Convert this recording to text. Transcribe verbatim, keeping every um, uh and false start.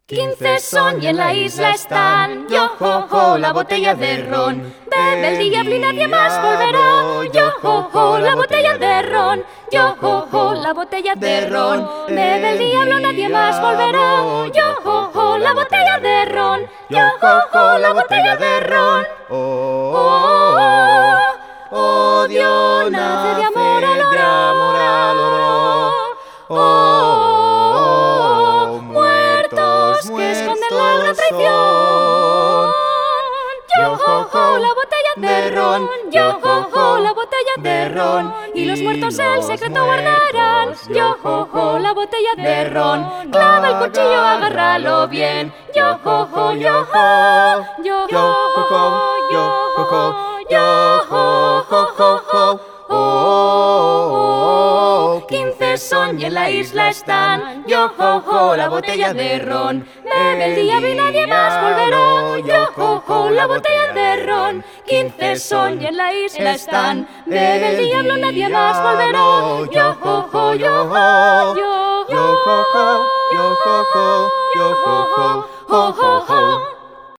Quince son y en la isla están. Yo, ho, ho, la botella de ron. Bebe el diablo y nadie más volverá. Yo, ho, ho, la botella de ron. Yo, ho, ho, la botella de ron. Bebe el diablo, nadie más volverá. Yo, ho, ho, la botella de ron. Yo, ho, ho, la botella de ron. Oh, Oh, oh, oh, Dios nace de amor al de amor al oro. Oh, oh, muertos que esconden la gran traición. Yo, ho, ho, la botella de ron. Yo, ho, ho, la botella de ron. Y los muertos el secreto guardarán. Yo, ho, ho, la botella de ron. Clava el cuchillo, agárralo bien. Yo, ho, ho, yo, ho. Yo, ho, ho, yo, ho, yo, ho, ho, ho, ho. Oh, quince son y en la isla están. Yo, ho, ho, la botella de ron. Bebe el diablo y nadie más volverá. Yo, ho, ho, la botella de ron. Quince son y en la isla están. Bebe el diablo, nadie más volverá. Yo, ho, ho, yo, ho, yo, Yo, ho, ho, yo, ho, ho, yo, ho, ho, ho, ho, ho.